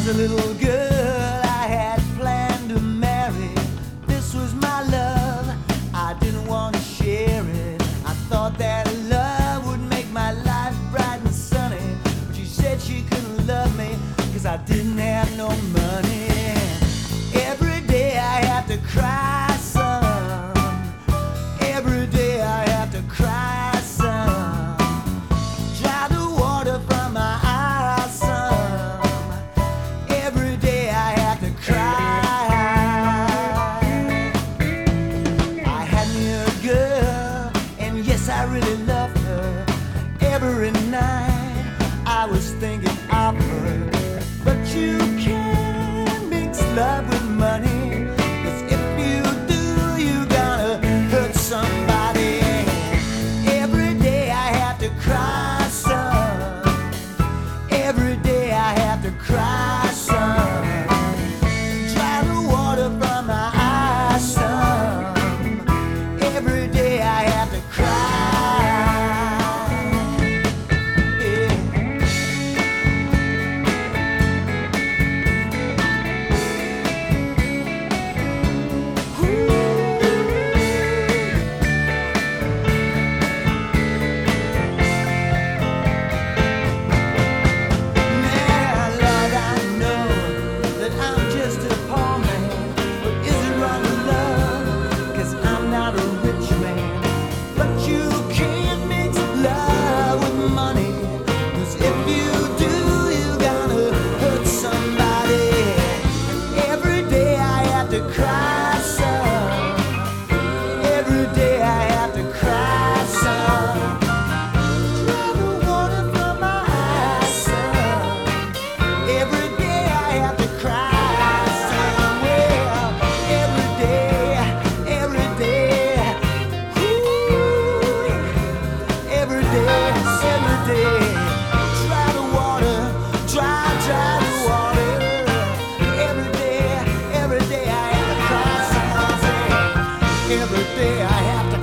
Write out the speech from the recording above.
a little girl I had planned to marry. This was my love, I didn't want to share it. I thought that love would make my life bright and sunny, but she said she couldn't love me cause I didn't have no money. Every day I have to cry some. Every day I have to cry some. Dry the water from my eyes some. Every day I have to cry. I had me a girl, and yes, I really loved her. Every night I was thinking of her. But you can't mix love with money, cause if you do, you're gonna hurt somebody. Every day I have to cry some. Every day I have to cry some. Dry the water from my eyes some. Every day I have to cry. Yeah. Cry some. Every day I have to cry some. Dry the water from my eyes some. Every day I have to cry some. Well, every day, every day. Ooh, every day, every day. Dry the water, dry the water. Every day I have to cry some. Every day I have to